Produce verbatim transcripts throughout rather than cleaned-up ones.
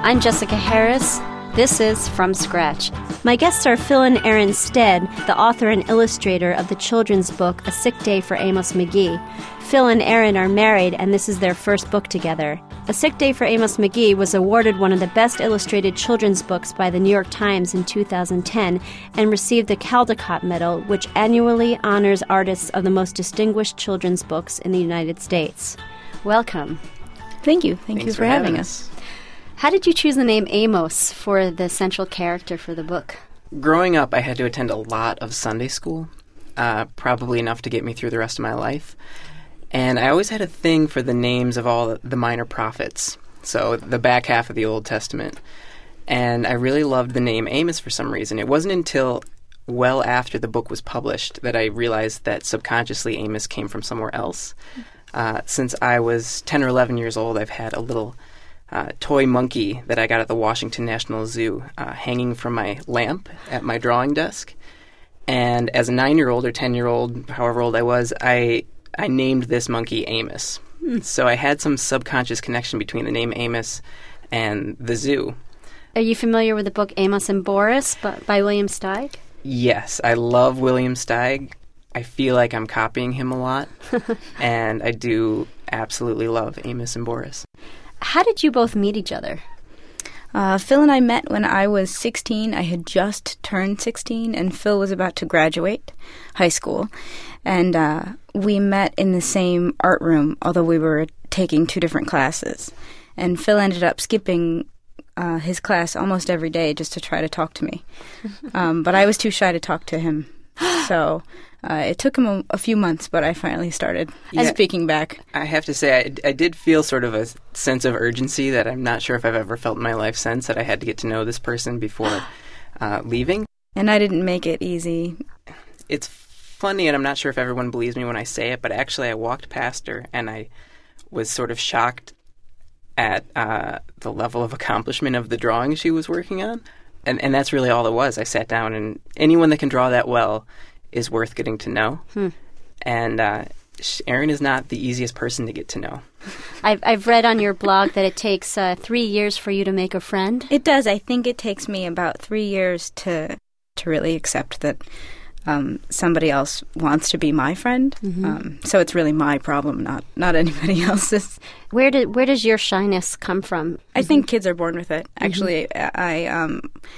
I'm Jessica Harris. This is From Scratch. My guests are Phil and Erin Stead, the author and illustrator of the children's book A Sick Day for Amos McGee. Phil and Erin are married, and this is their first book together. A Sick Day for Amos McGee was awarded one of the best illustrated children's books by the New York Times in two thousand ten and received the Caldecott Medal, which annually honors artists of the most distinguished children's books in the United States. Welcome. Thank you. Thank Thanks you for, for having having us. How did you choose the name Amos for the central character for the book? Growing up, I had to attend a lot of Sunday school, uh, probably enough to get me through the rest of my life. And I always had a thing for the names of all the minor prophets, so the back half of the Old Testament. And I really loved the name Amos for some reason. It wasn't until well after the book was published that I realized that subconsciously Amos came from somewhere else. Uh, since I was ten or eleven years old, I've had a little uh, toy monkey that I got at the Washington National Zoo uh, hanging from my lamp at my drawing desk. And as a nine-year-old or ten-year-old, however old I was, I I named this monkey Amos. Hmm. So I had some subconscious connection between the name Amos and the zoo. Are you familiar with the book Amos and Boris by, by William Steig? Yes, I love William Steig. I feel like I'm copying him a lot, and I do absolutely love Amos and Boris. How did you both meet each other? Uh, Phil and I met when I was sixteen. I had just turned sixteen, and Phil was about to graduate high school. And uh, we met in the same art room, although we were taking two different classes. And Phil ended up skipping uh, his class almost every day just to try to talk to me. Um, but I was too shy to talk to him. So uh, it took him a, a few months, but I finally started Yeah. speaking back. I have to say, I, I did feel sort of a sense of urgency that I'm not sure if I've ever felt in my life since, that I had to get to know this person before uh, leaving. And I didn't make it easy. It's funny, and I'm not sure if everyone believes me when I say it, but actually I walked past her, and I was sort of shocked at uh, the level of accomplishment of the drawing she was working on. And and that's really all it was. I sat down, and anyone that can draw that well is worth getting to know. Hmm. And uh, Erin is not the easiest person to get to know. I've, I've read on your blog that it takes uh, three years for you to make a friend. It does. I think it takes me about three years to to really accept that um, somebody else wants to be my friend. Mm-hmm. Um, so it's really my problem, not not anybody else's. Where did where does your shyness come from? I mm-hmm. think kids are born with it. Actually, mm-hmm. I um,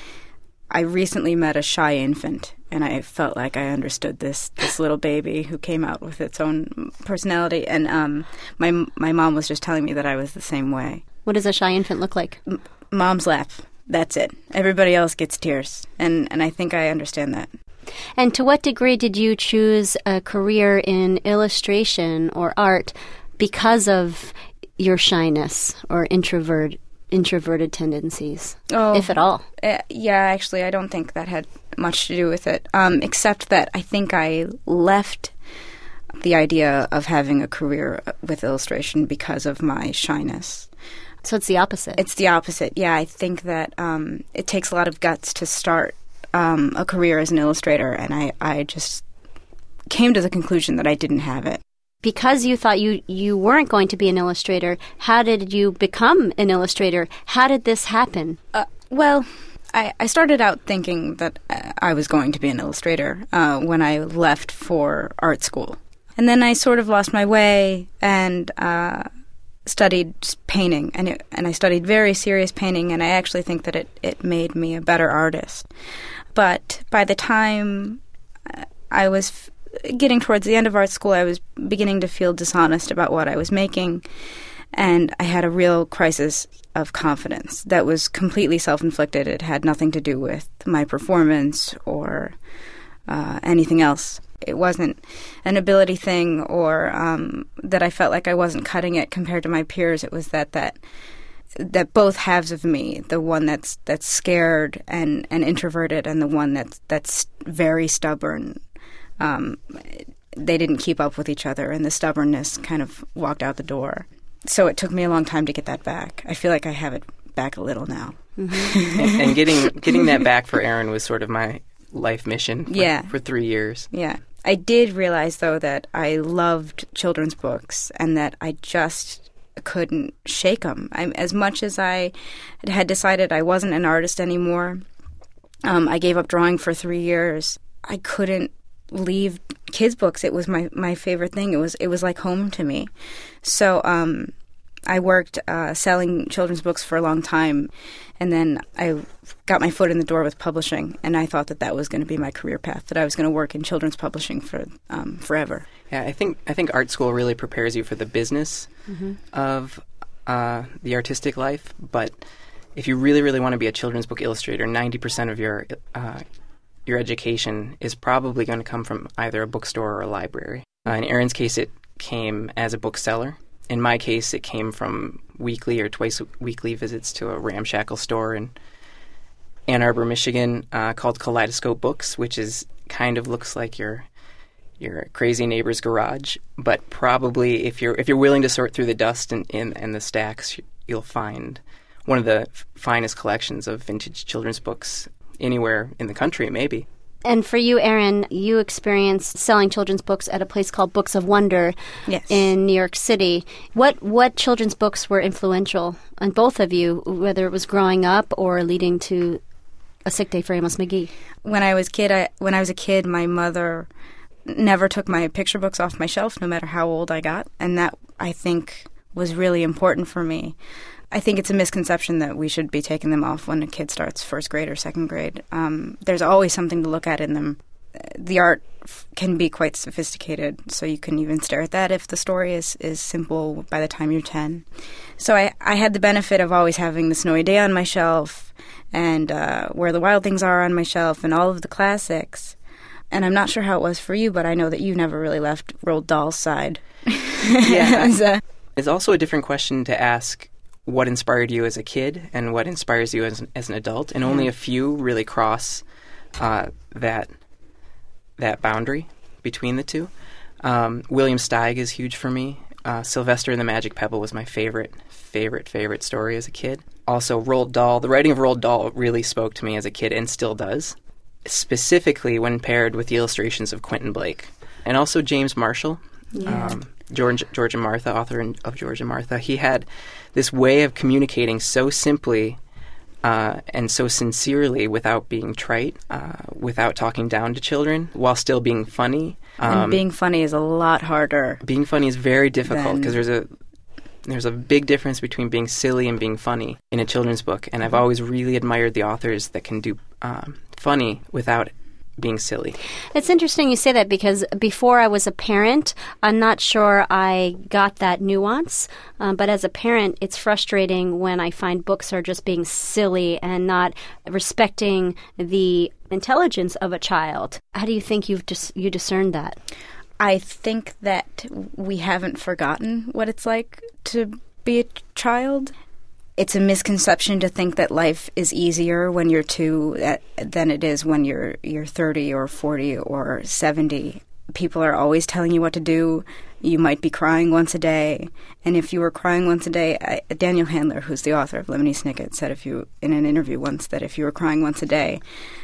I recently met a shy infant, and I felt like I understood this this little baby who came out with its own personality. And um, my my mom was just telling me that I was the same way. What does a shy infant look like? M- mom's laugh. That's it. Everybody else gets tears, and and I think I understand that. And to what degree did you choose a career in illustration or art because of your shyness or introvert introverted tendencies, oh, if at all? Uh, yeah, actually, I don't think that had much to do with it, um, except that I think I left the idea of having a career with illustration because of my shyness. So it's the opposite. It's the opposite, yeah. I think that um, it takes a lot of guts to start um, a career as an illustrator, and I, I just came to the conclusion that I didn't have it. Because you thought you, you weren't going to be an illustrator, how did you become an illustrator? How did this happen? Uh, well, I, I started out thinking that uh, I was going to be an illustrator uh, when I left for art school. And then I sort of lost my way and uh, studied painting. And, it, and I studied very serious painting, and I actually think that it, it made me a better artist. But by the time I was f- getting towards the end of art school, I was beginning to feel dishonest about what I was making, and I had a real crisis of confidence that was completely self-inflicted. It had nothing to do with my performance or uh, anything else. It wasn't an ability thing or um, that I felt like I wasn't cutting it compared to my peers. It was that that that both halves of me, the one that's that's scared and, and introverted, and the one that's that's very stubborn, um, they didn't keep up with each other, and the stubbornness kind of walked out the door. So it took me a long time to get that back. I feel like I have it back a little now. Mm-hmm. and, and getting getting that back for Erin was sort of my life mission for, yeah. for three years. Yeah. I did realize, though, that I loved children's books and that I just couldn't shake them. I, as much as I had decided I wasn't an artist anymore, um, I gave up drawing for three years. I couldn't leave kids' books. It was my, my favorite thing. It was it was like home to me. So um, I worked uh, selling children's books for a long time, and then I got my foot in the door with publishing, and I thought that that was going to be my career path, that I was going to work in children's publishing for um, forever. Yeah, I think I think art school really prepares you for the business mm-hmm. of uh, the artistic life, but if you really, really want to be a children's book illustrator, ninety percent of your uh, your education is probably going to come from either a bookstore or a library. Uh, in Erin's case, it came as a bookseller. In my case, it came from weekly or twice weekly visits to a ramshackle store in Ann Arbor, Michigan, uh, called Kaleidoscope Books, which is kind of looks like your your crazy neighbor's garage. But probably, if you're if you're willing to sort through the dust and and, and the stacks, you'll find one of the f- finest collections of vintage children's books anywhere in the country, maybe. And for you, Erin, you experienced selling children's books at a place called Books of Wonder yes. in New York City. What what children's books were influential on both of you, whether it was growing up or leading to A Sick Day for Amos McGee? When I was kid, I, when I was a kid, my mother never took my picture books off my shelf, no matter how old I got, and that, I think, was really important for me. I think it's a misconception that we should be taking them off when a kid starts first grade or second grade. Um, there's always something to look at in them. The art f- can be quite sophisticated, so you can even stare at that if the story is, is simple by the time you're ten. So I, I had the benefit of always having The Snowy Day on my shelf and uh, Where the Wild Things Are on my shelf and all of the classics. And I'm not sure how it was for you, but I know that you never really left Roald Dahl's side. Yeah. a, it's also a different question to ask what inspired you as a kid and what inspires you as an, as an adult, and only a few really cross uh, that that boundary between the two. Um, William Steig is huge for me. Uh, Sylvester and the Magic Pebble was my favorite, favorite, favorite story as a kid. Also, Roald Dahl. The writing of Roald Dahl really spoke to me as a kid and still does, specifically when paired with the illustrations of Quentin Blake. And also James Marshall. Yeah. Um, George, George and Martha, author in, of George and Martha, he had this way of communicating so simply uh, and so sincerely without being trite, uh, without talking down to children, while still being funny. Um, and being funny is a lot harder. Being funny is very difficult because there's a there's a big difference between being silly and being funny in a children's book, and I've always really admired the authors that can do um, funny without being silly. It's interesting you say that because before I was a parent, I'm not sure I got that nuance. Um, but as a parent, it's frustrating when I find books are just being silly and not respecting the intelligence of a child. How do you think you've dis- you discerned that? I think that we haven't forgotten what it's like to be a child. It's a misconception to think that life is easier when you're two uh, than it is when you're you're thirty or forty or seventy. People are always telling you what to do. You might be crying once a day, and if you were crying once a day, I, Daniel Handler, who's the author of Lemony Snicket, said if you in an interview once that if you were crying once a day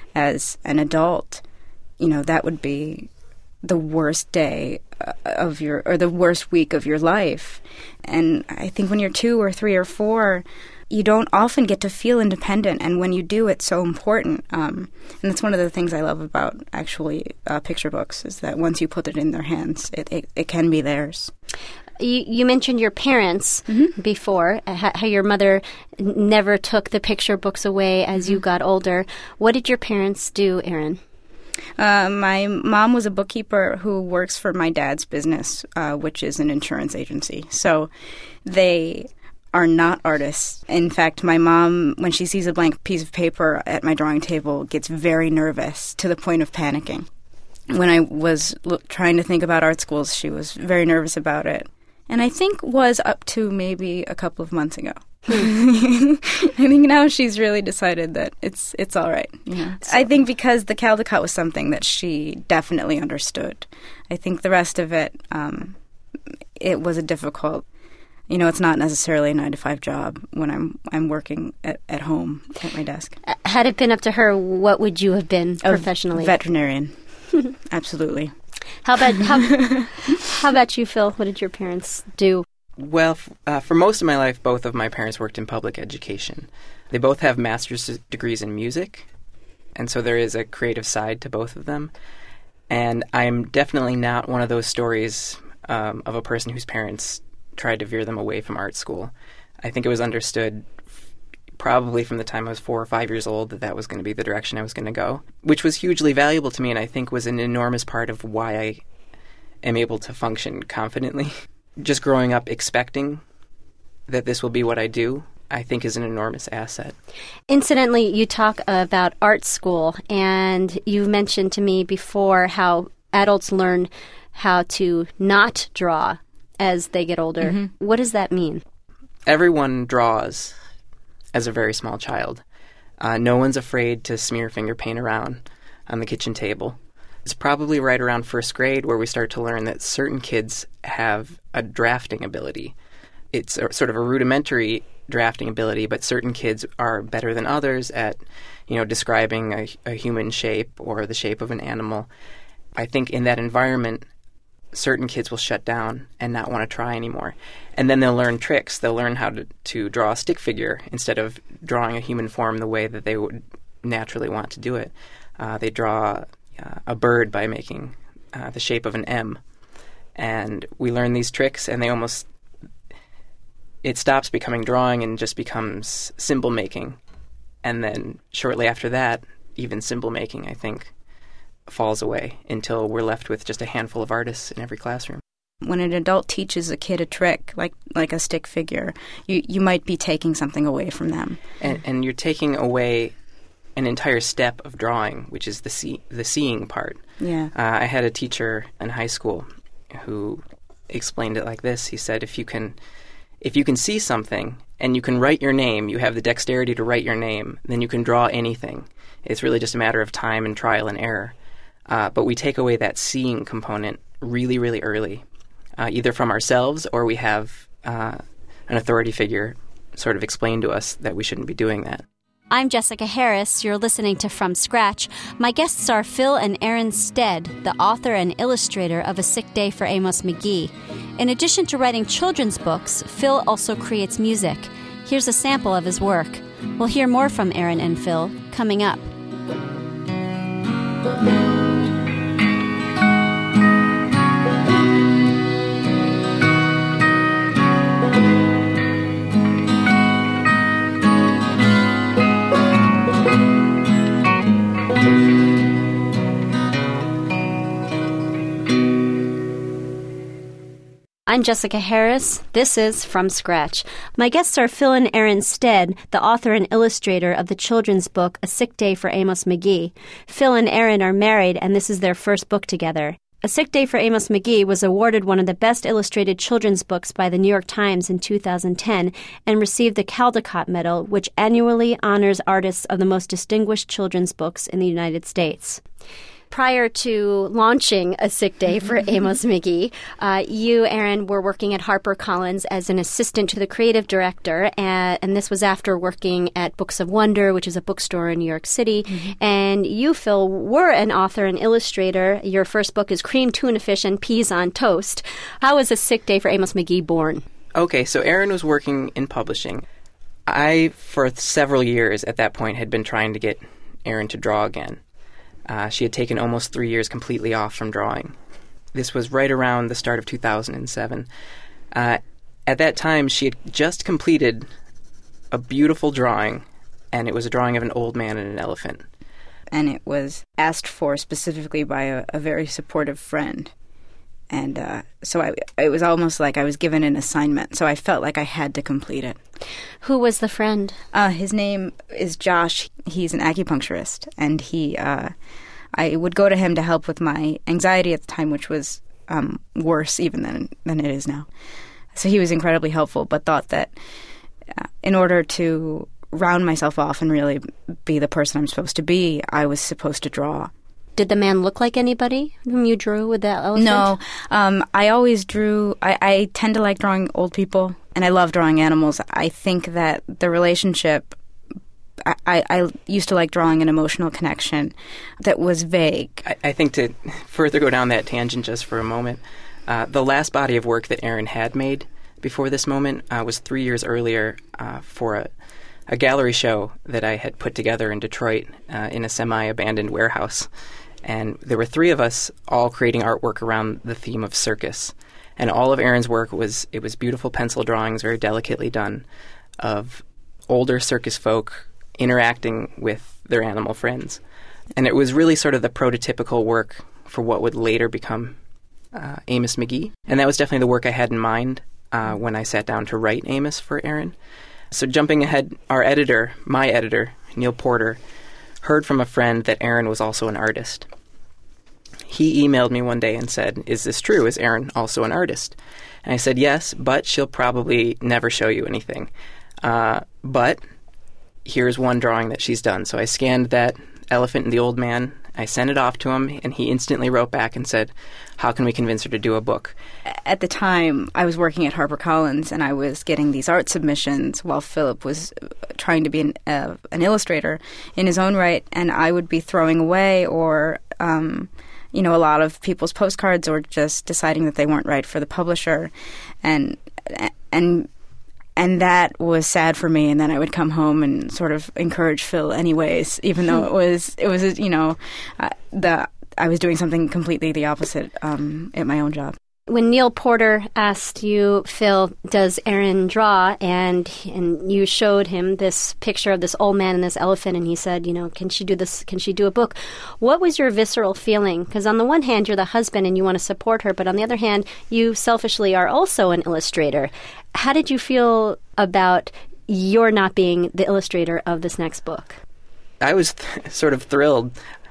as an adult, you know, that would be the worst day of your, or the worst week of your life. And I think when you're two or three or four, you don't often get to feel independent, and when you do, it's so important. Um, and that's one of the things I love about actually uh, picture books, is that once you put it in their hands, it, it, it can be theirs. You, you mentioned your parents mm-hmm. before, how, how your mother n- never took the picture books away as mm-hmm. you got older. What did your parents do, Erin? Uh, my mom was a bookkeeper who works for my dad's business, uh, which is an insurance agency. So they are not artists. In fact, my mom, when she sees a blank piece of paper at my drawing table, gets very nervous to the point of panicking. When I was l- trying to think about art schools, she was very nervous about it. And I think was up to maybe a couple of months ago. I think now she's really decided that it's it's all right. You know? So. I think because the Caldecott was something that she definitely understood. I think the rest of it, um, it was a difficult. You know, it's not necessarily a nine to five job when I'm I'm working at, at home at my desk. Had it been up to her, what would you have been professionally? A veterinarian, absolutely. How about how, how about you, Phil? What did your parents do? Well, f- uh, for most of my life, both of my parents worked in public education. They both have master's degrees in music, and so there is a creative side to both of them. And I'm definitely not one of those stories um, of a person whose parents tried to veer them away from art school. I think it was understood f- probably from the time I was four or five years old that that was going to be the direction I was going to go, which was hugely valuable to me and I think was an enormous part of why I am able to function confidently. Just growing up expecting that this will be what I do, I think is an enormous asset. Incidentally, you talk about art school, and you mentioned to me before how adults learn how to not draw as they get older. Mm-hmm. What does that mean? Everyone draws as a very small child. Uh, no one's afraid to smear finger paint around on the kitchen table. It's probably right around first grade where we start to learn that certain kids have a drafting ability. It's a, sort of a rudimentary drafting ability, but certain kids are better than others at, you know, describing a, a human shape or the shape of an animal. I think in that environment, certain kids will shut down and not want to try anymore. And then they'll learn tricks. They'll learn how to, to draw a stick figure instead of drawing a human form the way that they would naturally want to do it. Uh, they draw uh, a bird by making uh, the shape of an M. And we learn these tricks, and they almost... it stops becoming drawing and just becomes symbol making. And then shortly after that, even symbol making, I think, falls away until we're left with just a handful of artists in every classroom. When an adult teaches a kid a trick, like like a stick figure, you, you might be taking something away from them. And, and you're taking away an entire step of drawing, which is the see, the seeing part. Yeah. Uh, I had a teacher in high school who explained it like this. He said, if you can... If you can see something and you can write your name, you have the dexterity to write your name, then you can draw anything. It's really just a matter of time and trial and error. Uh, but we take away that seeing component really, really early, uh, either from ourselves or we have uh, an authority figure sort of explain to us that we shouldn't be doing that. I'm Jessica Harris. You're listening to From Scratch. My guests are Phil and Erin Stead, the author and illustrator of A Sick Day for Amos McGee. In addition to writing children's books, Phil also creates music. Here's a sample of his work. We'll hear more from Erin and Phil coming up. I'm Jessica Harris. This is From Scratch. My guests are Phil and Erin Stead, the author and illustrator of the children's book A Sick Day for Amos McGee. Phil and Erin are married, and this is their first book together. A Sick Day for Amos McGee was awarded one of the best illustrated children's books by the New York Times in two thousand ten and received the Caldecott Medal, which annually honors artists of the most distinguished children's books in the United States. Prior to launching A Sick Day for Amos McGee, uh, you, Erin, were working at HarperCollins as an assistant to the creative director, and, and this was after working at Books of Wonder, which is a bookstore in New York City. Mm-hmm. And you, Phil, were an author and illustrator. Your first book is Cream Tuna Fish and Peas on Toast. How was A Sick Day for Amos McGee born? Okay, so Erin was working in publishing. I, for several years at that point, had been trying to get Erin to draw again. Uh, she had taken almost three years completely off from drawing. This was right around the start of two thousand seven. Uh, at that time, she had just completed a beautiful drawing, and it was a drawing of an old man and an elephant. And it was asked for specifically by a, a very supportive friend. And uh, so I, it was almost like I was given an assignment, so I felt like I had to complete it. Who was the friend? Uh, his name is Josh. He's an acupuncturist, and he, uh, I would go to him to help with my anxiety at the time, which was um, worse even than than it is now. So he was incredibly helpful, but thought that uh, in order to round myself off and really be the person I'm supposed to be, I was supposed to draw. Did the man look like anybody whom you drew with that elephant? No. Um, I always drew... I, I tend to like drawing old people, and I love drawing animals. I think that the relationship... I, I, I used to like drawing an emotional connection that was vague. I, I think to further go down that tangent just for a moment, uh, the last body of work that Erin had made before this moment uh, was three years earlier uh, for a, a gallery show that I had put together in Detroit uh, in a semi-abandoned warehouse. And there were three of us all creating artwork around the theme of circus. And all of Erin's work was, it was beautiful pencil drawings, very delicately done, of older circus folk interacting with their animal friends. And it was really sort of the prototypical work for what would later become uh, Amos McGee. And that was definitely the work I had in mind uh, when I sat down to write Amos for Erin. So jumping ahead, our editor, my editor, Neil Porter, heard from a friend that Erin was also an artist. He emailed me one day and said, "Is this true? Is Erin also an artist?" And I said, "Yes, but she'll probably never show you anything. Uh, but here's one drawing that she's done." So I scanned that elephant and the old man. I sent it off to him, and he instantly wrote back and said, "How can we convince her to do a book?" At the time, I was working at HarperCollins, and I was getting these art submissions while Philip was trying to be an, uh, an illustrator in his own right, and I would be throwing away or, um, you know, a lot of people's postcards or just deciding that they weren't right for the publisher, and and and that was sad for me. And then I would come home and sort of encourage Phil anyways, even though it was it was you know uh, the I was doing something completely the opposite um, at my own job. When Neil Porter asked you, Phil, does Erin draw? And and you showed him this picture of this old man and this elephant, and he said, you know, can she do this? Can she do a book? What was your visceral feeling? Because on the one hand, you're the husband and you want to support her, but on the other hand, you selfishly are also an illustrator. How did you feel about your not being the illustrator of this next book? I was th- sort of thrilled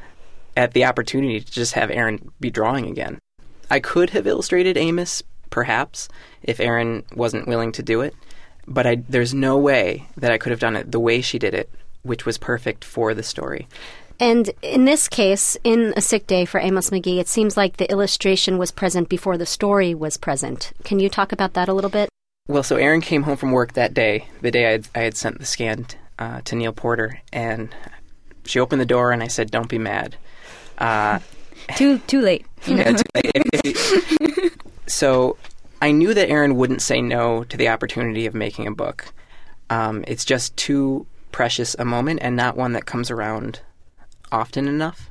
at the opportunity to just have Erin be drawing again. I could have illustrated Amos, perhaps, if Erin wasn't willing to do it, but I, there's no way that I could have done it the way she did it, which was perfect for the story. And in this case, in A Sick Day for Amos McGee, it seems like the illustration was present before the story was present. Can you talk about that a little bit? Well, so Erin came home from work that day, the day I had, I had sent the scan uh, to Neil Porter, and she opened the door and I said, "Don't be mad." Uh, Too too late. You know? Yeah, too late. If, if you, so I knew that Erin wouldn't say no to the opportunity of making a book. Um, it's just too precious a moment and not one that comes around often enough.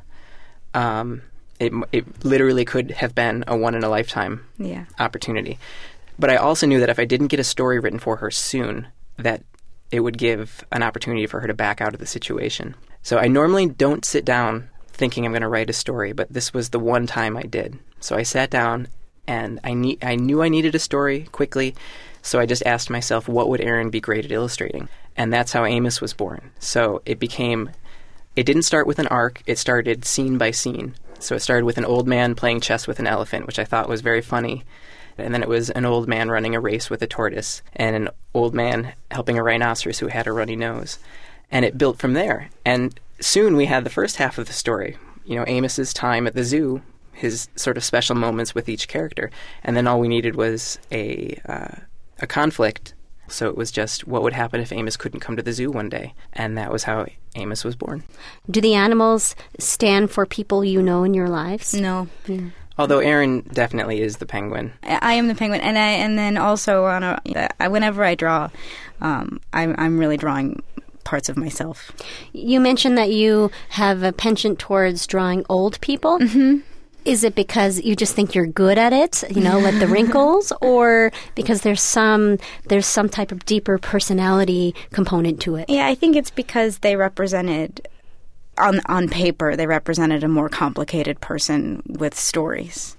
Um, it, it literally could have been a one-in-a-lifetime yeah. opportunity. But I also knew that if I didn't get a story written for her soon, that it would give an opportunity for her to back out of the situation. So I normally don't sit down thinking I'm going to write a story, but this was the one time I did. So I sat down, and I ne- I knew I needed a story quickly, so I just asked myself, what would Erin be great at illustrating? And that's how Amos was born. So it became, it didn't start with an arc, it started scene by scene. So it started with an old man playing chess with an elephant, which I thought was very funny. And then it was an old man running a race with a tortoise, and an old man helping a rhinoceros who had a runny nose. And it built from there. And soon we had the first half of the story. You know, Amos's time at the zoo, his sort of special moments with each character. And then all we needed was a uh, a conflict. So it was just what would happen if Amos couldn't come to the zoo one day. And that was how Amos was born. Do the animals stand for people you know in your lives? No. Yeah. Although Erin definitely is the penguin. I am the penguin, and I and then also on a I, whenever I draw, um, I'm I'm really drawing parts of myself. You mentioned that you have a penchant towards drawing old people. Mm-hmm. Is it because you just think you're good at it, you know, like the wrinkles, or because there's some there's some type of deeper personality component to it? Yeah, I think it's because they represented. On on paper, they represented a more complicated person with stories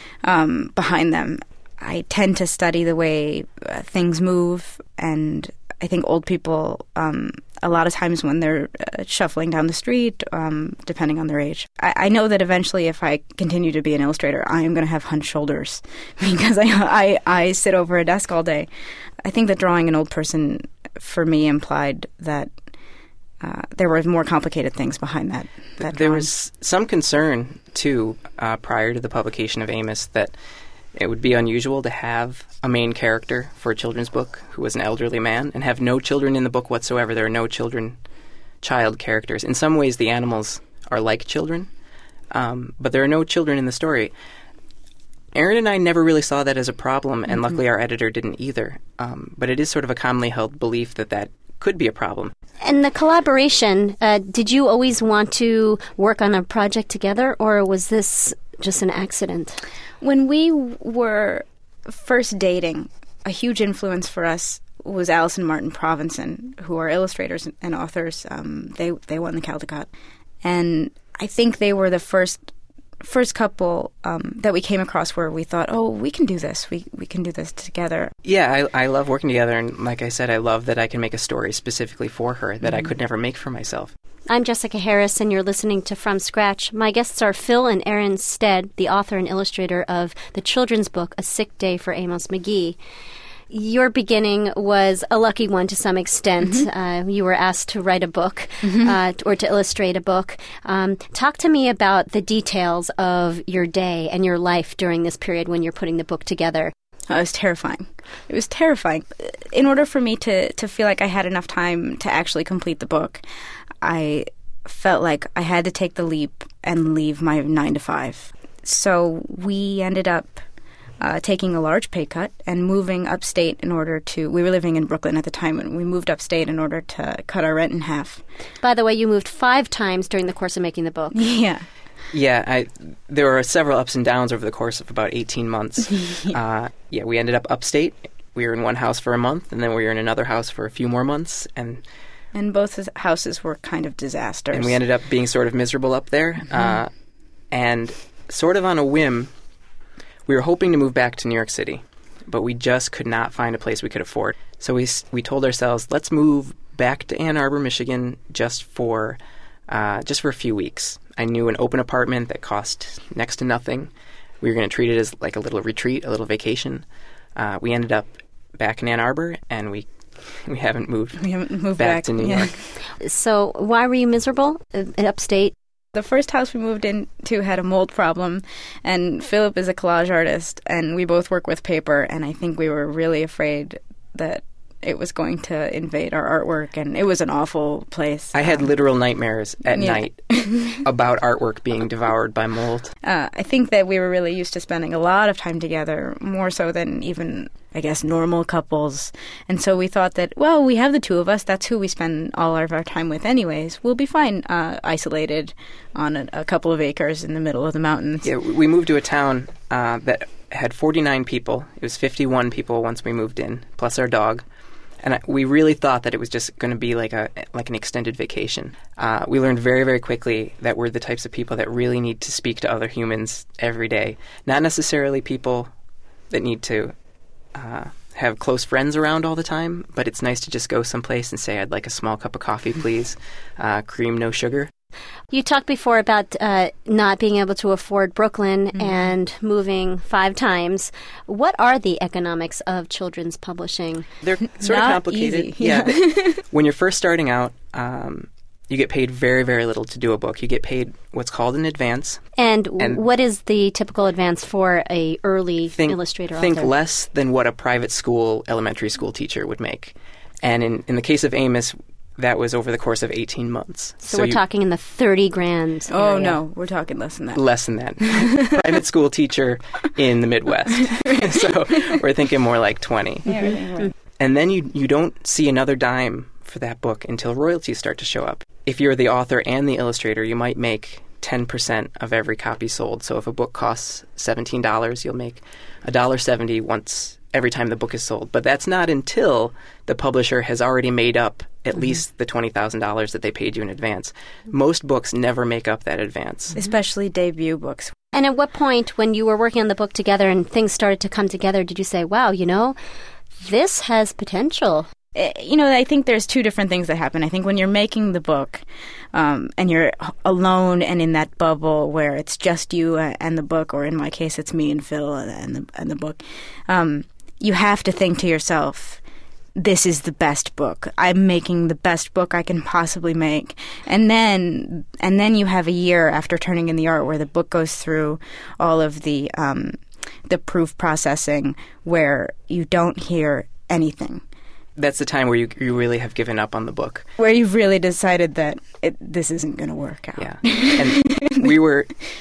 um, behind them. I tend to study the way uh, things move, and I think old people, um, a lot of times when they're uh, shuffling down the street, um, depending on their age, I, I know that eventually if I continue to be an illustrator, I am going to have hunched shoulders because I, I, I sit over a desk all day. I think that drawing an old person, for me, implied that Uh, there were more complicated things behind that. that there drawing. was some concern, too, uh, prior to the publication of Amos, that it would be unusual to have a main character for a children's book who was an elderly man and have no children in the book whatsoever. There are no children, child characters. In some ways, the animals are like children, um, but there are no children in the story. Erin and I never really saw that as a problem, and Mm-hmm. luckily our editor didn't either. Um, but it is sort of a commonly held belief that that could be a problem. And the collaboration, uh, did you always want to work on a project together, or was this just an accident? When we were first dating, a huge influence for us was Alice and Martin Provenson, who are illustrators and authors. Um, they they won the Caldecott, and I think they were the first first couple um, that we came across where we thought, oh, we can do this. We we can do this together. Yeah, I, I love working together, and like I said, I love that I can make a story specifically for her that mm-hmm. I could never make for myself. I'm Jessica Harris, and you're listening to From Scratch. My guests are Phil and Erin Stead, the author and illustrator of the children's book, A Sick Day for Amos McGee. Your beginning was a lucky one to some extent. Mm-hmm. Uh, you were asked to write a book mm-hmm. uh, or to illustrate a book. Um, talk to me about the details of your day and your life during this period when you're putting the book together. Oh, it was terrifying. It was terrifying. In order for me to, to feel like I had enough time to actually complete the book, I felt like I had to take the leap and leave my nine to five. So we ended up uh, taking a large pay cut and moving upstate in order to... We were living in Brooklyn at the time, and we moved upstate in order to cut our rent in half. By the way, you moved five times during the course of making the book. Yeah. Yeah, I, there were several ups and downs over the course of about eighteen months. yeah. Uh, yeah, we ended up upstate. We were in one house for a month, and then we were in another house for a few more months, and... And both houses were kind of disasters. And we ended up being sort of miserable up there. Mm-hmm. Uh, and sort of on a whim, we were hoping to move back to New York City, but we just could not find a place we could afford. So we we told ourselves, let's move back to Ann Arbor, Michigan, just for uh, just for a few weeks. I knew an open apartment that cost next to nothing. We were going to treat it as like a little retreat, a little vacation. Uh, we ended up back in Ann Arbor, and we we haven't moved. We haven't moved back, back to New yeah. York. So why were you miserable in upstate? The first house we moved into had a mold problem, and Philip is a collage artist, and we both work with paper, and I think we were really afraid that it was going to invade our artwork, and it was an awful place. I had um, literal nightmares at yeah. night about artwork being devoured by mold. Uh, I think that we were really used to spending a lot of time together, more so than even, I guess, normal couples. And so we thought that, well, we have the two of us. That's who we spend all of our time with anyways. We'll be fine uh, isolated on a, a couple of acres in the middle of the mountains. Yeah, we moved to a town uh, that had forty-nine people. It was fifty-one people once we moved in, plus our dog. And I, we really thought that it was just going to be like a like an extended vacation. Uh, we learned very, very quickly that we're the types of people that really need to speak to other humans every day. Not necessarily people that need to uh, have close friends around all the time, but it's nice to just go someplace and say, I'd like a small cup of coffee, please. Uh, cream, no sugar. You talked before about uh, not being able to afford Brooklyn mm-hmm. and moving five times. What are the economics of children's publishing? They're sort not of complicated. Easy. Yeah. When you're first starting out, um, you get paid very, very little to do a book. You get paid what's called an advance. And, and what is the typical advance for a early think, illustrator Think author? less than what a private school, elementary school teacher would make. And in, in the case of Amos, that was over the course of eighteen months. So, so we're you, talking in the thirty grand Oh, area. no. We're talking less than that. Less than that. Private school teacher in the Midwest. So we're thinking more like twenty. Yeah, mm-hmm. right. And then you you don't see another dime for that book until royalties start to show up. If you're the author and the illustrator, you might make ten percent of every copy sold. So if a book costs seventeen dollars, you'll make one dollar and seventy cents once every time the book is sold. But that's not until the publisher has already made up at mm-hmm. least the twenty thousand dollars that they paid you in advance. Most books never make up that advance. Especially debut books. And at what point, when you were working on the book together and things started to come together, did you say, wow, you know, this has potential? You know, I think there's two different things that happen. I think when you're making the book um, and you're alone and in that bubble where it's just you and the book, or in my case, it's me and Phil and the, and the book, um, you have to think to yourself, this is the best book. I'm making the best book I can possibly make. And then and then you have a year after turning in the art where the book goes through all of the um, the proof processing where you don't hear anything. That's the time where you you really have given up on the book. Where you've really decided that it, this isn't going to work out. Yeah. And we were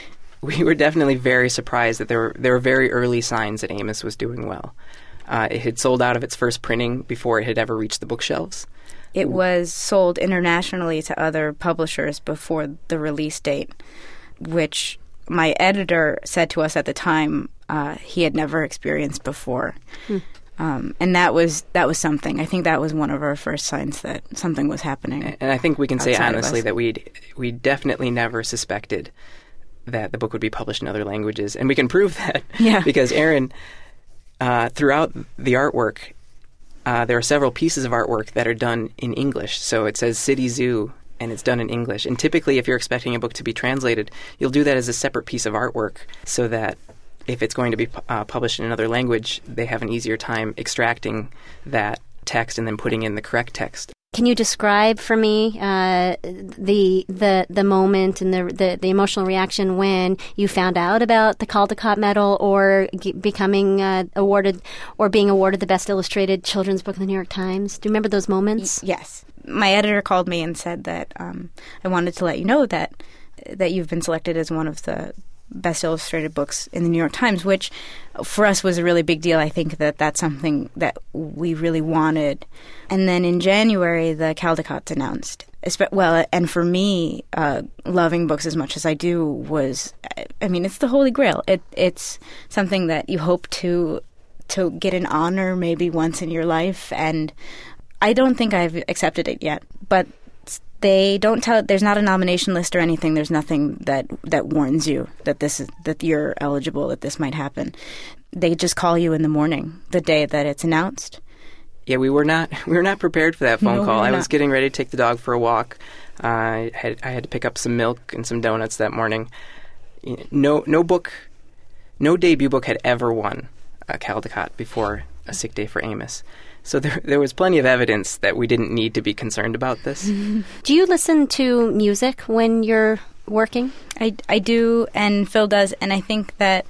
we were definitely very surprised that there were there were very early signs that Amos was doing well. Uh, it had sold out of its first printing before it had ever reached the bookshelves. It was sold internationally to other publishers before the release date, which my editor said to us at the time uh, he had never experienced before. Hmm. Um, and that was that was something. I think that was one of our first signs that something was happening. And I think we can say honestly that we we definitely never suspected that the book would be published in other languages. And we can prove that yeah. because Erin, uh, throughout the artwork, uh, there are several pieces of artwork that are done in English. So it says City Zoo, and it's done in English. And typically, if you're expecting a book to be translated, you'll do that as a separate piece of artwork so that if it's going to be uh, published in another language, they have an easier time extracting that text and then putting in the correct text. Can you describe for me uh, the the the moment and the, the the emotional reaction when you found out about the Caldecott Medal or g- becoming uh, awarded or being awarded the Best Illustrated Children's Book in the New York Times? Do you remember those moments? Y- yes. My editor called me and said that um, I wanted to let you know that that you've been selected as one of the Best Illustrated books in the New York Times, which for us was a really big deal. I think that that's something that we really wanted. And then in January, the Caldecotts announced. Well, and for me, uh, loving books as much as I do was, I mean, it's the Holy Grail. It, it's something that you hope to to get an honor maybe once in your life. And I don't think I've accepted it yet, but they don't tell. There's not a nomination list or anything. There's nothing that, that warns you that this is that you're eligible, that this might happen. They just call you in the morning, the day that it's announced. Yeah, we were not we were not prepared for that phone no, call. I not. was getting ready to take the dog for a walk. Uh, I had I had to pick up some milk and some donuts that morning. No no book, no debut book had ever won a Caldecott before A Sick Day for Amos. So there there was plenty of evidence that we didn't need to be concerned about this. Do you listen to music when you're working? I, I do, and Phil does, and I think that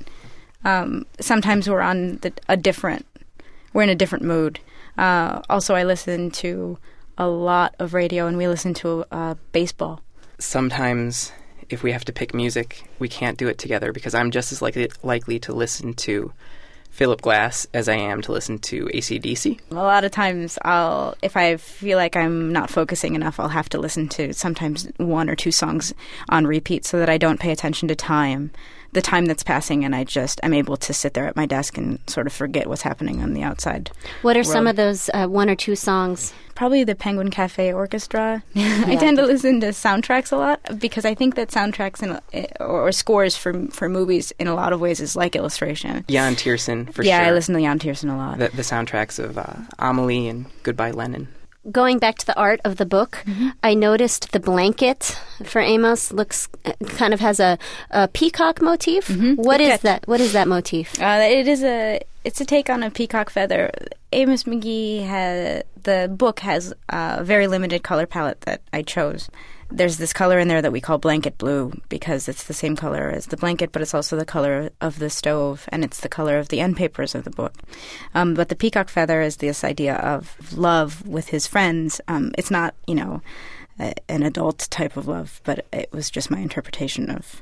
um, sometimes we're on the, a different, we're in a different mood. Uh, also, I listen to a lot of radio, and we listen to uh, baseball. Sometimes, if we have to pick music, we can't do it together because I'm just as likely likely to listen to Philip Glass as I am to listen to A C D C. A lot of times, I'll if I feel like I'm not focusing enough, I'll have to listen to sometimes one or two songs on repeat so that I don't pay attention to time, the time that's passing, and I just I'm able to sit there at my desk and sort of forget what's happening on the outside. What are world. some of those uh, one or two songs? Probably the Penguin Cafe Orchestra. Yeah. I tend to listen to soundtracks a lot because I think that soundtracks in, or, or scores for for movies in a lot of ways is like illustration. Jan Tiersen, for yeah, sure. Yeah, I listen to Jan Tiersen a lot. The, the soundtracks of uh, Amelie and Goodbye Lenin. Going back to the art of the book, mm-hmm. I noticed the blanket for Amos looks kind of has a, a peacock motif. Mm-hmm. What is that? What is that motif? Uh, it is a it's a take on a peacock feather. Amos McGee has the book has a very limited color palette that I chose. There's this color in there that we call blanket blue because it's the same color as the blanket, but it's also the color of the stove, and it's the color of the end papers of the book. Um, but the peacock feather is this idea of love with his friends. Um, it's not, you know, a, an adult type of love, but it was just my interpretation of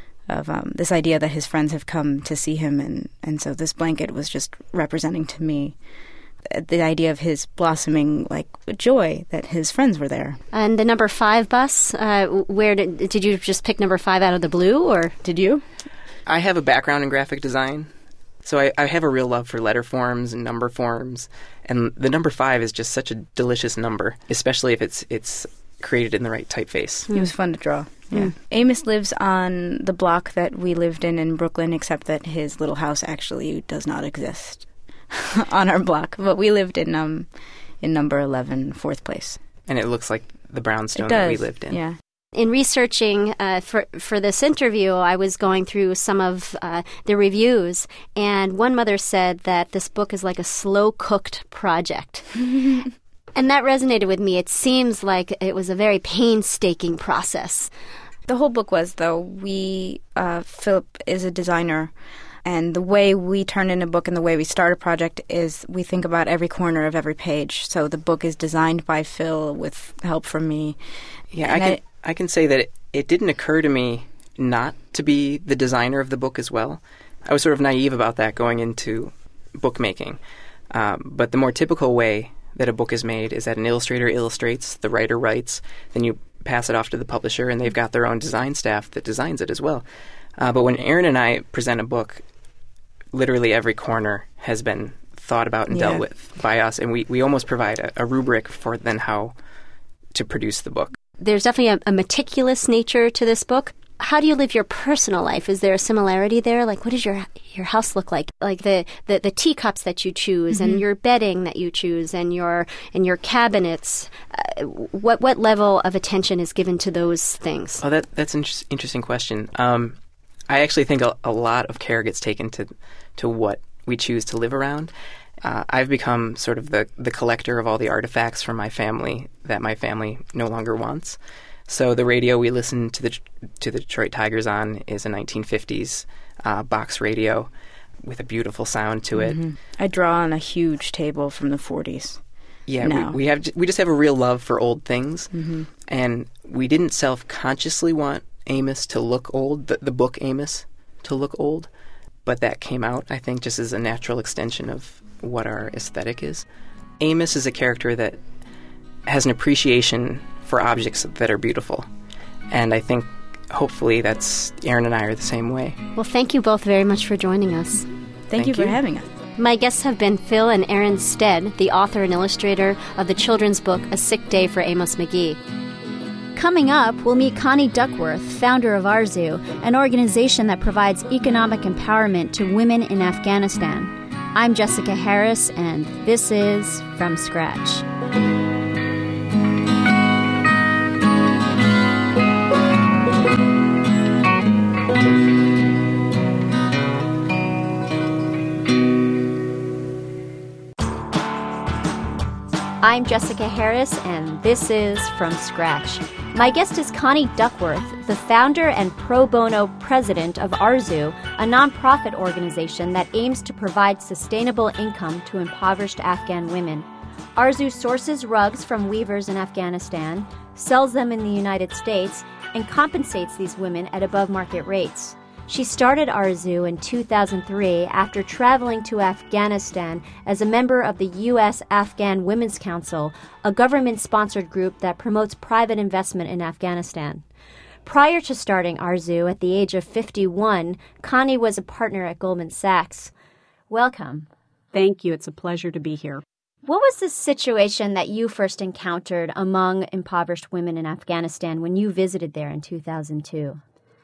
of um, this idea that his friends have come to see him, and, and so this blanket was just representing to me the idea of his blossoming, like, joy that his friends were there. And the number five bus, uh, where did, did you just pick number five out of the blue, or did you? I have a background in graphic design, so I, I have a real love for letter forms and number forms, and the number five is just such a delicious number, especially if it's it's created in the right typeface. It was fun to draw. Yeah. Mm. Amos lives on the block that we lived in in Brooklyn, except that his little house actually does not exist on our block. But we lived in um in number eleven, fourth place. And it looks like the brownstone that we lived in. Yeah. In researching uh, for for this interview, I was going through some of uh, the reviews, and one mother said that this book is like a slow-cooked project. And that resonated with me. It seems like it was a very painstaking process. The whole book was, though. We, uh, Philip is a designer, and the way we turn in a book and the way we start a project is we think about every corner of every page. So the book is designed by Phil with help from me. Yeah, I can I, I can say that it, it didn't occur to me not to be the designer of the book as well. I was sort of naive about that going into bookmaking. Um, but the more typical way that a book is made is that an illustrator illustrates, the writer writes, then you pass it off to the publisher, and they've got their own design staff that designs it as well. Uh, but when Erin and I present a book, literally every corner has been thought about and Yeah. dealt with by us, and we, we almost provide a, a rubric for then how to produce the book. There's definitely a, a meticulous nature to this book. How do you live your personal life? Is there a similarity there? Like, what does your your house look like? Like the, the, the teacups that you choose, mm-hmm. and your bedding that you choose, and your and your cabinets. Uh, what what level of attention is given to those things? Oh, that that's an inter- interesting question. Um, I actually think a, a lot of care gets taken to to what we choose to live around. Uh, I've become sort of the the collector of all the artifacts from my family that my family no longer wants. So the radio we listen to the to the Detroit Tigers on is a nineteen fifties uh, box radio with a beautiful sound to it. Mm-hmm. I draw on a huge table from the forties. Yeah, now. we, we have we just have a real love for old things, mm-hmm. and we didn't self-consciously want Amos to look old, the, the book Amos to look old, but that came out, I think, just as a natural extension of what our aesthetic is. Amos is a character that has an appreciation for objects that are beautiful. And I think, hopefully, that's Erin and I are the same way. Well, thank you both very much for joining us. Thank, Thank you for you. having us. My guests have been Phil and Erin Stead, the author and illustrator of the children's book A Sick Day for Amos McGee. Coming up, we'll meet Connie Duckworth, founder of Arzu, an organization that provides economic empowerment to women in Afghanistan. I'm Jessica Harris, and this is From Scratch. I'm Jessica Harris, and this is From Scratch. My guest is Connie Duckworth, the founder and pro bono president of Arzu, a nonprofit organization that aims to provide sustainable income to impoverished Afghan women. Arzu sources rugs from weavers in Afghanistan, sells them in the United States, and compensates these women at above-market rates. She started Arzu in two thousand three after traveling to Afghanistan as a member of the U S Afghan Women's Council, a government-sponsored group that promotes private investment in Afghanistan. Prior to starting Arzu at the age of fifty-one, Connie was a partner at Goldman Sachs. Welcome. Thank you. It's a pleasure to be here. What was the situation that you first encountered among impoverished women in Afghanistan when you visited there in two thousand two?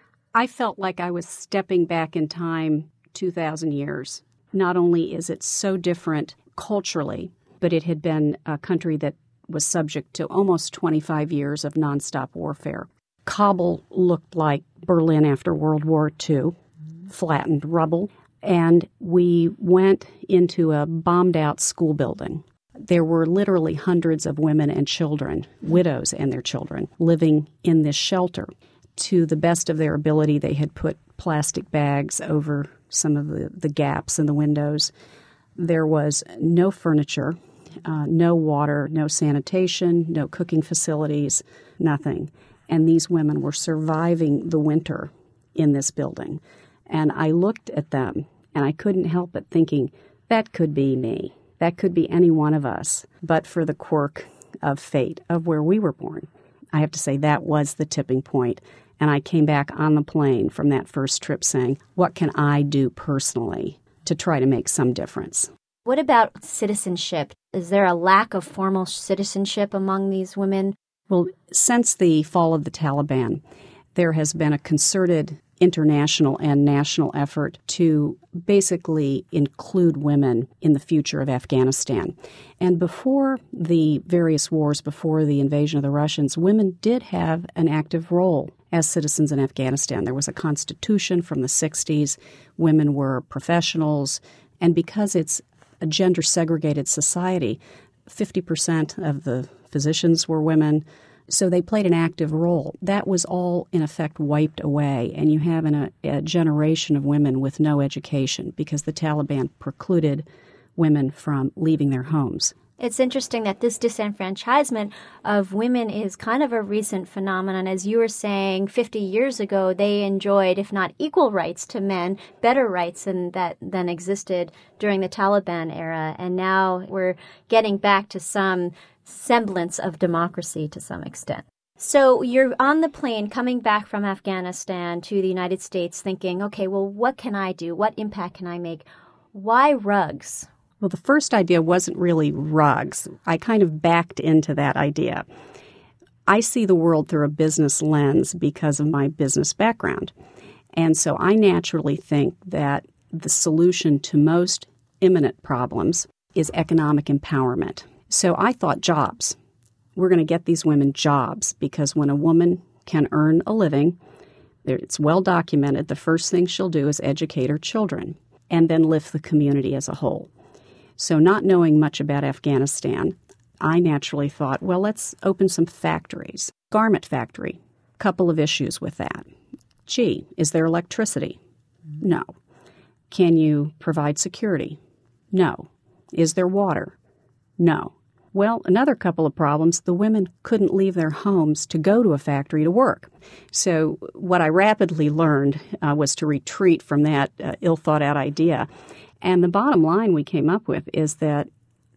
I felt like I was stepping back in time two thousand years. Not only is it so different culturally, but it had been a country that was subject to almost twenty-five years of nonstop warfare. Kabul looked like Berlin after World War Two, flattened rubble, and we went into a bombed-out school building. There were literally hundreds of women and children, widows and their children, living in this shelter. To the best of their ability, they had put plastic bags over some of the, the gaps in the windows. There was no furniture, uh, no water, no sanitation, no cooking facilities, nothing. And these women were surviving the winter in this building. And I looked at them, and I couldn't help but thinking, that could be me. That could be any one of us, but for the quirk of fate, of where we were born. I have to say that was the tipping point. And I came back on the plane from that first trip saying, what can I do personally to try to make some difference? What about citizenship? Is there a lack of formal citizenship among these women? Well, since the fall of the Taliban, there has been a concerted international and national effort to basically include women in the future of Afghanistan. And before the various wars, before the invasion of the Russians, women did have an active role as citizens in Afghanistan. There was a constitution from the sixties. Women were professionals. And because it's a gender-segregated society, fifty percent of the physicians were women. So they played an active role. That was all, in effect, wiped away, and you have an, a, a generation of women with no education because the Taliban precluded women from leaving their homes. It's interesting that this disenfranchisement of women is kind of a recent phenomenon. As you were saying, fifty years ago, they enjoyed, if not equal rights to men, better rights than that than existed during the Taliban era. And now we're getting back to some semblance of democracy to some extent. So you're on the plane coming back from Afghanistan to the United States thinking, okay, well, what can I do? What impact can I make? Why rugs? Well, the first idea wasn't really rugs. I kind of backed into that idea. I see the world through a business lens because of my business background. And so I naturally think that the solution to most imminent problems is economic empowerment. So I thought jobs. We're going to get these women jobs because when a woman can earn a living, it's well documented, the first thing she'll do is educate her children and then lift the community as a whole. So not knowing much about Afghanistan, I naturally thought, well, let's open some factories. Garment factory, couple of issues with that. Gee, is there electricity? No. Can you provide security? No. Is there water? No. Well, another couple of problems, the women couldn't leave their homes to go to a factory to work. So what I rapidly learned uh, was to retreat from that uh, ill-thought-out idea. And the bottom line we came up with is that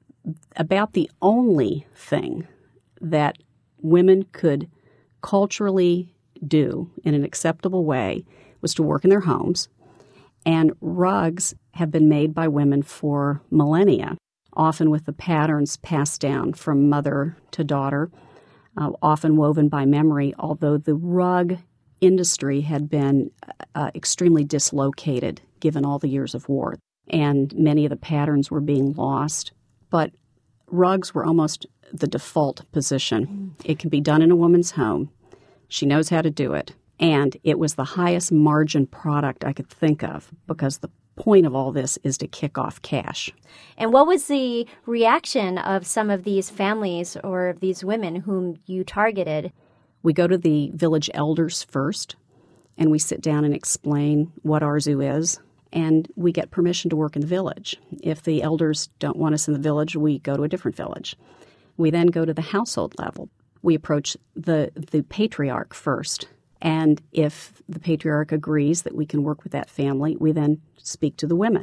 about the only thing that women could culturally do in an acceptable way was to work in their homes. And rugs have been made by women for millennia, often with the patterns passed down from mother to daughter, uh, often woven by memory, although the rug industry had been uh, extremely dislocated given all the years of war. And many of the patterns were being lost. But rugs were almost the default position. It can be done in a woman's home. She knows how to do it. And it was the highest margin product I could think of because the point of all this is to kick off cash. And what was the reaction of some of these families or of these women whom you targeted? We go to the village elders first, and we sit down and explain what Arzu is. And we get permission to work in the village. If the elders don't want us in the village, we go to a different village. We then go to the household level. We approach the, the patriarch first. And if the patriarch agrees that we can work with that family, we then speak to the women.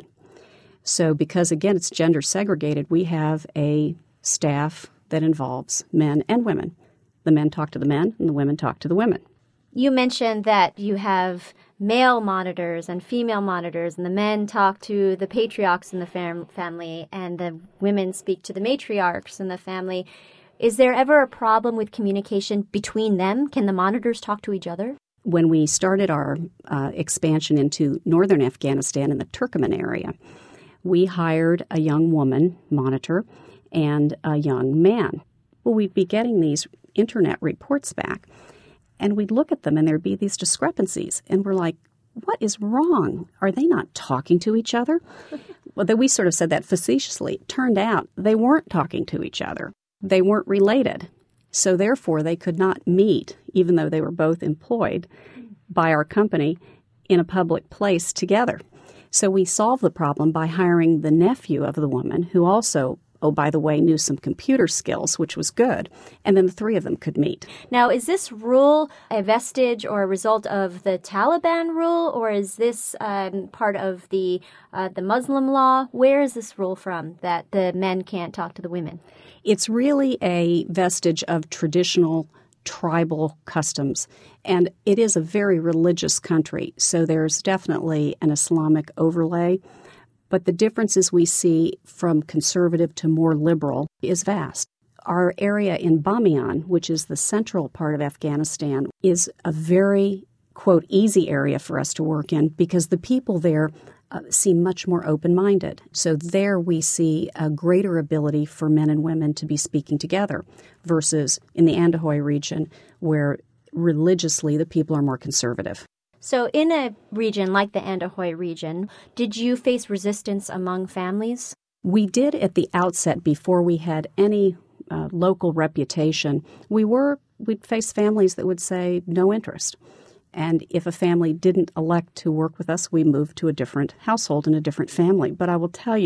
So because, again, it's gender segregated, we have a staff that involves men and women. The men talk to the men, and the women talk to the women. You mentioned that you have male monitors and female monitors, and the men talk to the patriarchs in the fam- family, and the women speak to the matriarchs in the family. Is there ever a problem with communication between them? Can the monitors talk to each other? When we started our uh, expansion into northern Afghanistan in the Turkmen area, we hired a young woman monitor and a young man. Well, we'd be getting these internet reports back, and we'd look at them, and there'd be these discrepancies. And we're like, what is wrong? Are they not talking to each other? Well, then we sort of said that facetiously. It turned out they weren't talking to each other. They weren't related. So therefore, they could not meet, even though they were both employed by our company in a public place together. So we solved the problem by hiring the nephew of the woman, who also, oh, by the way, knew some computer skills, which was good. And then the three of them could meet. Now, is this rule a vestige or a result of the Taliban rule, or is this um, part of the uh, the Muslim law? Where is this rule from, that the men can't talk to the women? It's really a vestige of traditional tribal customs. And it is a very religious country, so there's definitely an Islamic overlay. But the differences we see from conservative to more liberal is vast. Our area in Bamiyan, which is the central part of Afghanistan, is a very, quote, easy area for us to work in because the people there uh, seem much more open-minded. So there we see a greater ability for men and women to be speaking together versus in the Andahoy region where religiously the people are more conservative. So in a region like the Andahoy region, did you face resistance among families? We did at the outset before we had any uh, local reputation. We were, we'd face families that would say no interest. And if a family didn't elect to work with us, we moved to a different household and a different family. But I will tell you,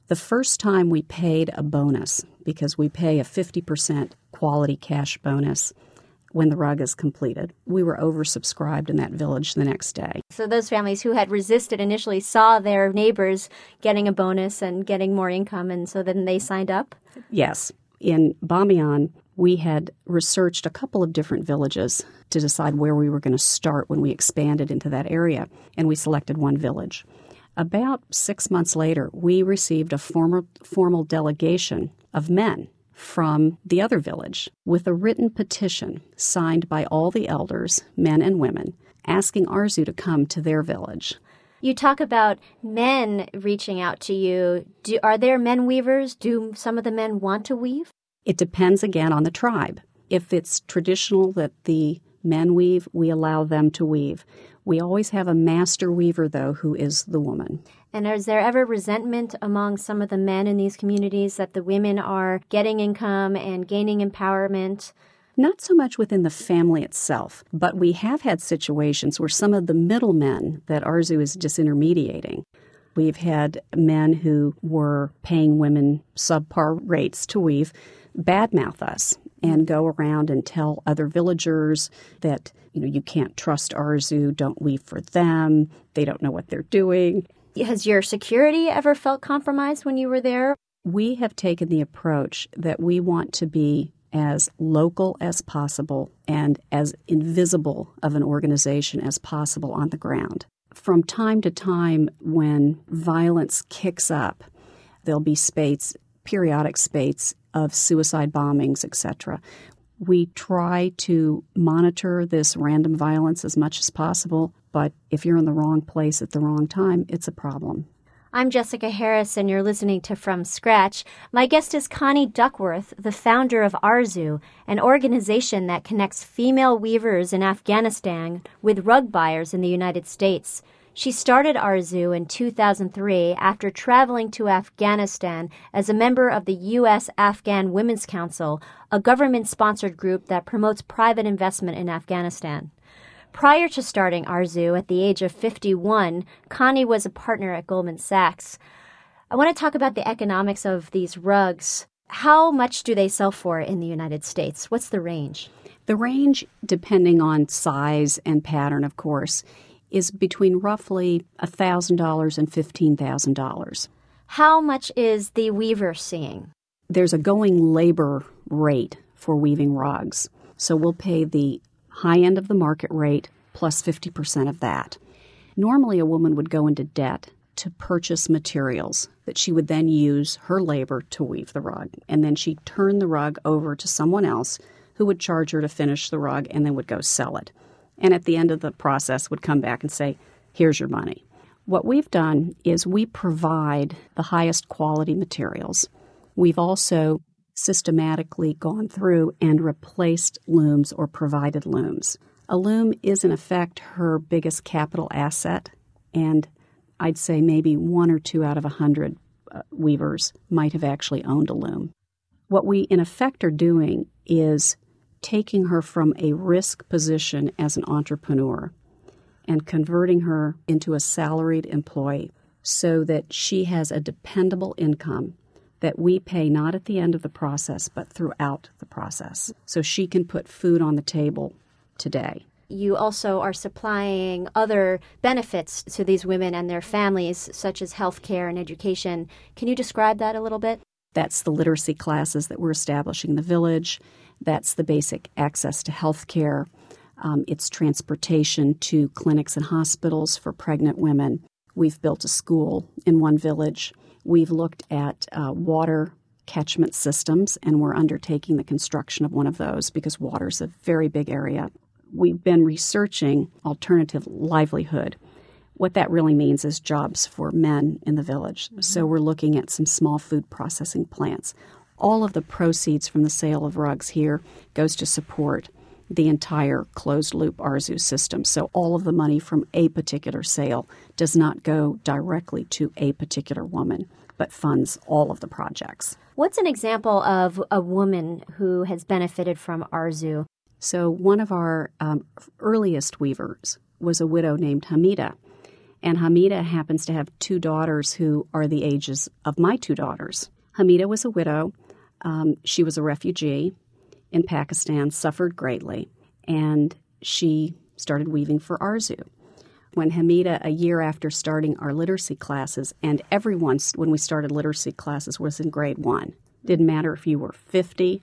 The first time we paid a bonus, because we pay a fifty percent quality cash bonus when the rug is completed, we were oversubscribed in that village the next day. So those families who had resisted initially saw their neighbors getting a bonus and getting more income, and so then they signed up? Yes. In Bamiyan, we had researched a couple of different villages to decide where we were going to start when we expanded into that area, and we selected one village. About six months later, we received a formal, formal delegation of men from the other village with a written petition signed by all the elders, men and women, asking Arzu to come to their village. You talk about men reaching out to you. Do, are there men weavers? Do some of the men want to weave? It depends again on the tribe. If it's traditional that the men weave, we allow them to weave. We always have a master weaver, though, who is the woman. And is there ever resentment among some of the men in these communities that the women are getting income and gaining empowerment? Not so much within the family itself, but we have had situations where some of the middlemen that Arzu is disintermediating. We've had men who were paying women subpar rates to weave badmouth us and go around and tell other villagers that, you know, you can't trust Arzu, don't weave for them, they don't know what they're doing. Has your security ever felt compromised when you were there? We have taken the approach that we want to be as local as possible and as invisible of an organization as possible on the ground. From time to time, when violence kicks up, there'll be spates, periodic spates of suicide bombings, et cetera. We try to monitor this random violence as much as possible, but if you're in the wrong place at the wrong time, it's a problem. I'm Jessica Harris, and you're listening to From Scratch. My guest is Connie Duckworth, the founder of Arzu, an organization that connects female weavers in Afghanistan with rug buyers in the United States. She started Arzu in two thousand three after traveling to Afghanistan as a member of the U S Afghan Women's Council, a government-sponsored group that promotes private investment in Afghanistan. Prior to starting Arzu at the age of fifty-one, Connie was a partner at Goldman Sachs. I want to talk about the economics of these rugs. How much do they sell for in the United States? What's the range? The range, depending on size and pattern, of course, is between roughly one thousand dollars and fifteen thousand dollars. How much is the weaver seeing? There's a going labor rate for weaving rugs. So we'll pay the high end of the market rate plus fifty percent of that. Normally, a woman would go into debt to purchase materials that she would then use her labor to weave the rug. And then she'd turn the rug over to someone else who would charge her to finish the rug and then would go sell it. And at the end of the process would come back and say, here's your money. What we've done is we provide the highest quality materials. We've also systematically gone through and replaced looms or provided looms. A loom is, in effect, her biggest capital asset, and I'd say maybe one or two out of a hundred uh, weavers might have actually owned a loom. What we, in effect, are doing is taking her from a risk position as an entrepreneur and converting her into a salaried employee so that she has a dependable income that we pay not at the end of the process, but throughout the process. So she can put food on the table today. You also are supplying other benefits to these women and their families, such as health care and education. Can you describe that a little bit? That's the literacy classes that we're establishing in the village. That's the basic access to health care. Um, it's transportation to clinics and hospitals for pregnant women. We've built a school in one village. We've looked at uh, water catchment systems, and we're undertaking the construction of one of those because water is a very big area. We've been researching alternative livelihood. What that really means is jobs for men in the village. Mm-hmm. So we're looking at some small food processing plants. All of the proceeds from the sale of rugs here goes to support the entire closed-loop Arzu system. So all of the money from a particular sale does not go directly to a particular woman, but funds all of the projects. What's an example of a woman who has benefited from Arzu? So one of our um, earliest weavers was a widow named Hamida, And Hamida happens to have two daughters who are the ages of my two daughters. Hamida was a widow. Um, she was a refugee in Pakistan, suffered greatly, and she started weaving for Arzu. When Hamida, a year after starting our literacy classes, and everyone, when we started literacy classes, was in grade one. Didn't matter if you were fifty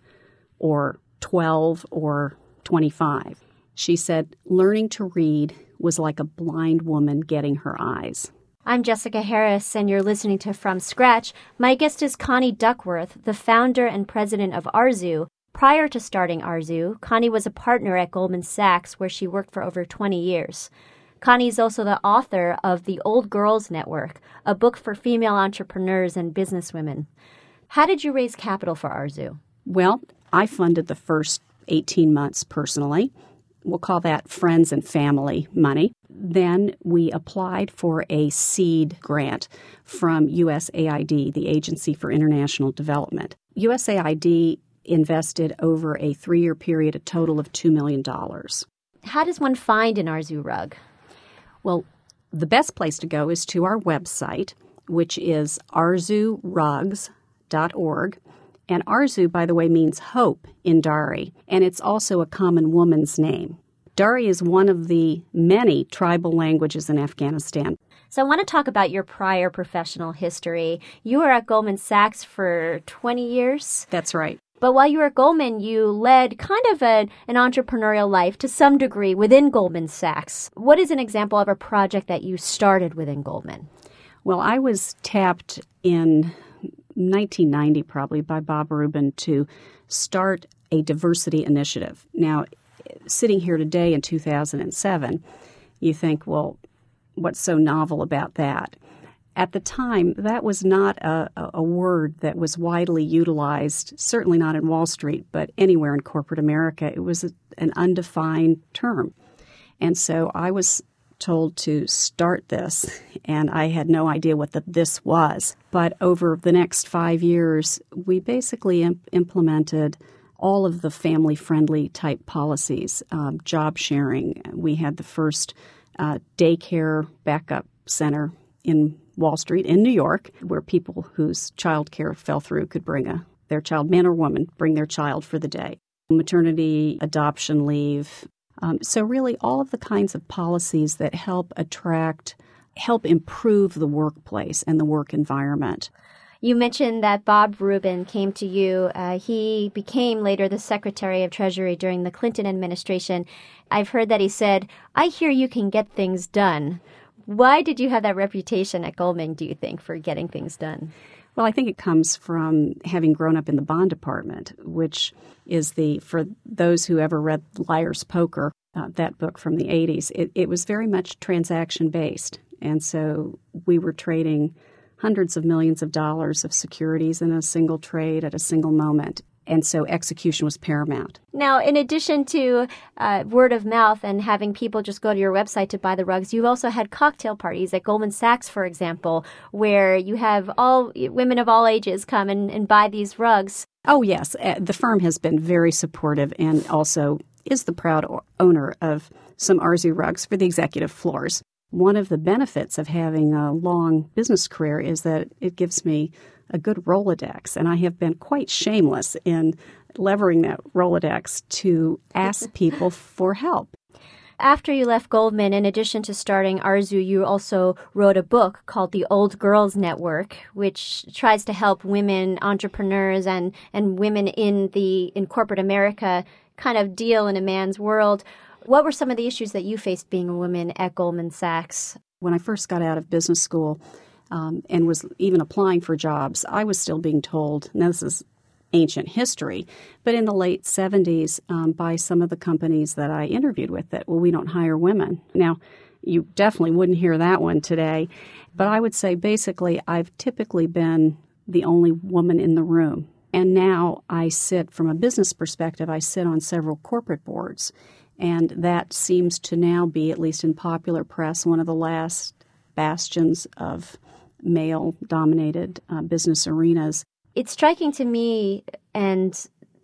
or twelve or twenty-five. She said learning to read was like a blind woman getting her eyes. I'm Jessica Harris, and you're listening to From Scratch. My guest is Connie Duckworth, the founder and president of Arzu. Prior to starting Arzu, Connie was a partner at Goldman Sachs, where she worked for over twenty years. Connie is also the author of The Old Girls Network, a book for female entrepreneurs and businesswomen. How did you raise capital for Arzu? Well, I funded the first eighteen months personally. We'll call that friends and family money. Then we applied for a seed grant from U S A I D, the Agency for International Development. U S A I D invested over a three-year period a total of two million dollars. How does one find an Arzu rug? Well, the best place to go is to our website, which is arzu rugs dot org. And Arzu, by the way, means hope in Dari, and it's also a common woman's name. Dari is one of the many tribal languages in Afghanistan. So I want to talk about your prior professional history. You were at Goldman Sachs for twenty years. That's right. But while you were at Goldman, you led kind of a, an entrepreneurial life to some degree within Goldman Sachs. What is an example of a project that you started within Goldman? Well, I was tapped in nineteen ninety probably by Bob Rubin to start a diversity initiative. Now, sitting here today in two thousand seven, you think, well, what's so novel about that? At the time, that was not a, a word that was widely utilized, certainly not in Wall Street, but anywhere in corporate America. It was a, an undefined term. And so I was told to start this, and I had no idea what the this was. But over the next five years, we basically imp- implemented all of the family-friendly type policies, um, job sharing. We had the first uh, daycare backup center in Wall Street in New York, where people whose child care fell through could bring a their child, man or woman, bring their child for the day. Maternity, adoption leave. Um, so really all of the kinds of policies that help attract, help improve the workplace and the work environment. You mentioned that Bob Rubin came to you. Uh, he became later the Secretary of Treasury during the Clinton administration. I've heard that he said, "I hear you can get things done." Why did you have that reputation at Goldman, do you think, for getting things done? Well, I think it comes from having grown up in the bond department, which is the, for those who ever read Liar's Poker, uh, that book from the eighties, it, it was very much transaction-based. And so we were trading hundreds of millions of dollars of securities in a single trade at a single moment. And so execution was paramount. Now, in addition to uh, word of mouth and having people just go to your website to buy the rugs, you've also had cocktail parties at Goldman Sachs, for example, where you have all women of all ages come and, and buy these rugs. Oh, yes. Uh, the firm has been very supportive and also is the proud o- owner of some Arzu rugs for the executive floors. One of the benefits of having a long business career is that it gives me a good Rolodex, and I have been quite shameless in levering that Rolodex to ask people for help. After you left Goldman, in addition to starting Arzu, you also wrote a book called The Old Girls Network, which tries to help women entrepreneurs and, and women in the in corporate America kind of deal in a man's world. What were some of the issues that you faced being a woman at Goldman Sachs? When I first got out of business school, Um, and was even applying for jobs, I was still being told, now this is ancient history, but in the late seventies um, by some of the companies that I interviewed with that, well, we don't hire women. Now, you definitely wouldn't hear that one today, but I would say basically I've typically been the only woman in the room. And now I sit, from a business perspective, I sit on several corporate boards, and that seems to now be, at least in popular press, one of the last bastions of male-dominated uh, business arenas. It's striking to me, and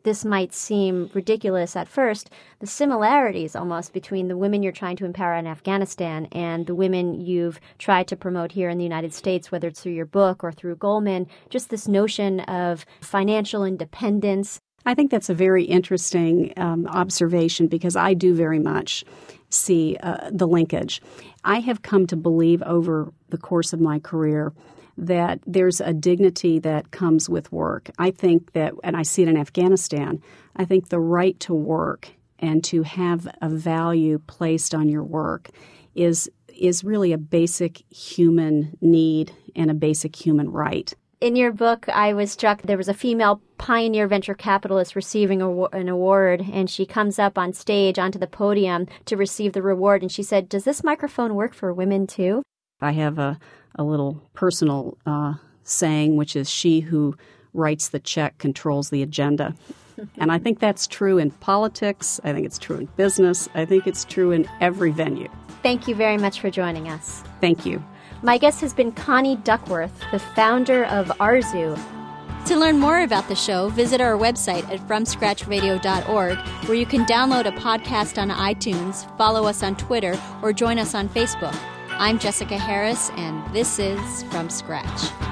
this might seem ridiculous at first, the similarities almost between the women you're trying to empower in Afghanistan and the women you've tried to promote here in the United States, whether it's through your book or through Goldman, just this notion of financial independence. I think that's a very interesting um, observation because I do very much see uh, the linkage. I have come to believe over the course of my career that there's a dignity that comes with work. I think that, and I see it in Afghanistan, I think the right to work and to have a value placed on your work is is really a basic human need and a basic human right. In your book, I was struck, there was a female pioneer venture capitalist receiving a, an award, and she comes up on stage onto the podium to receive the reward, and she said, "Does this microphone work for women too?" I have a, a little personal uh, saying, which is, she who writes the check controls the agenda. And I think that's true in politics. I think it's true in business. I think it's true in every venue. Thank you very much for joining us. Thank you. My guest has been Connie Duckworth, the founder of Arzu. To learn more about the show, visit our website at from scratch radio dot org, where you can download a podcast on iTunes, follow us on Twitter, or join us on Facebook. I'm Jessica Harris, and this is From Scratch.